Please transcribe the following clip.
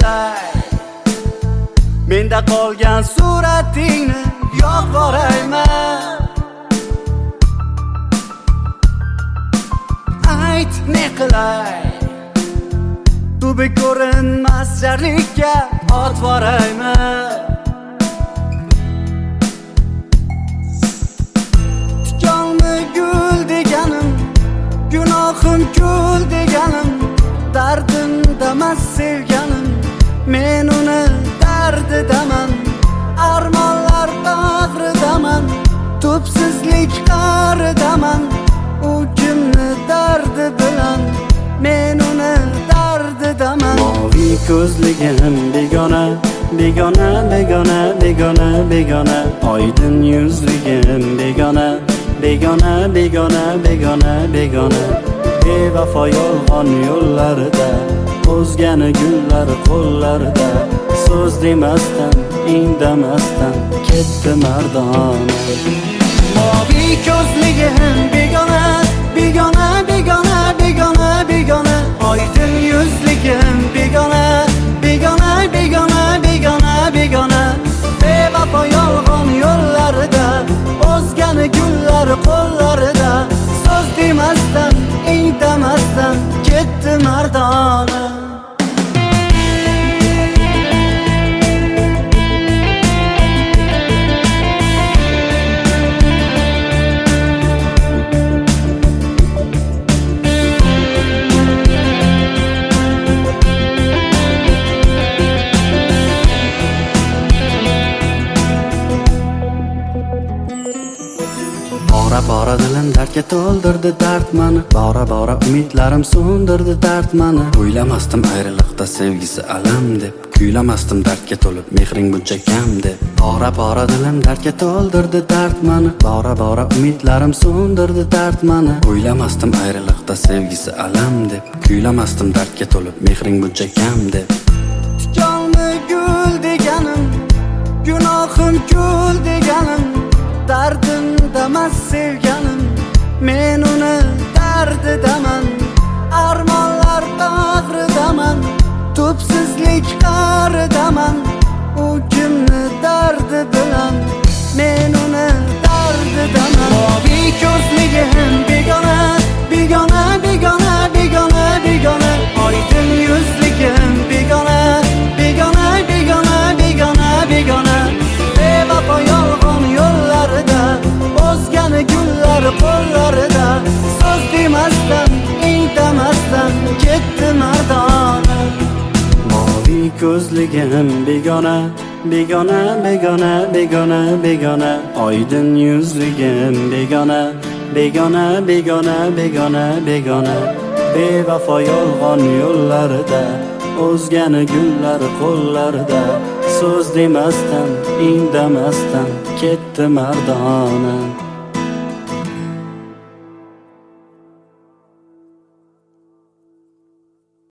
qilay, menda qolgan suratingni yo'q borayman. Ayt ne qilay, tubi ko'rinmas jarlikka ot borayman. Tikonmi gul deganim, gunohim kul deganim, dardim damas sevganim, men uni dardidaman. Armonlar bag'ridaman, tubsizlik qa'ridaman. U kimni dardi bilan, men uni dardidaman. Moviy ko'zligim begona, begona, begona, begona, begona. Oydin yuzligim begona, begona, begona, begona, begona. Bevafo yolg'on yo'llarida, o'zgani gullar qo'llarida. So'z demasdan, indamasdan ketdi mardona. Moviy ko'zligim begona, begona, begona, begona, begona. Oydin yuzligim begona, begona, begona, begona, begona. Bevafo yolg'on yo'llarida, o'zgani gullar qo'llarida. So'z demasdan, indamasdan ketdi mardona. Bora dilim dardga to'ldirdi dard mani, bora umidlarim so'ndirdi dard mani. O'ylamasdim ayriliqda sevgisi alam deb, kuylamasdim dardga to'lib mehring buncha kam deb. Bora dilim dardga to'ldirdi dard mani, bora umidlarim so'ndirdi dard mani. O'ylamasdim ayriliqda sevgisi alam deb, kuylamasdim dardga to'lib mehring buncha kam deb. Tikonmi gul deganim, gunohim kul deganim, dardim damas sevganim, men uni dardidaman. Armonlar bag'ridaman, tubsizlik qa'ridaman. U kimni dardi bilan, men uni dardidaman. Moviy ko'zligim begona, begona, begona, begona, begona. Oydin yuzligim begona, begona, begona, begona, begona. Bevafo yolg'on yo'llarida, o'zgani gullar qo'llarida. So'z demasdan, indamasdan ketdi mardona. Moviy ko'zligim begona, begona, begona, begona, begona. Oydin yuzligim begona, begona, begona, begona, begona. Bevafo yolg'on yo'llarida, o'zgani gullar qo'llarida. So'z demasdan, indamasdan ketdi mardona.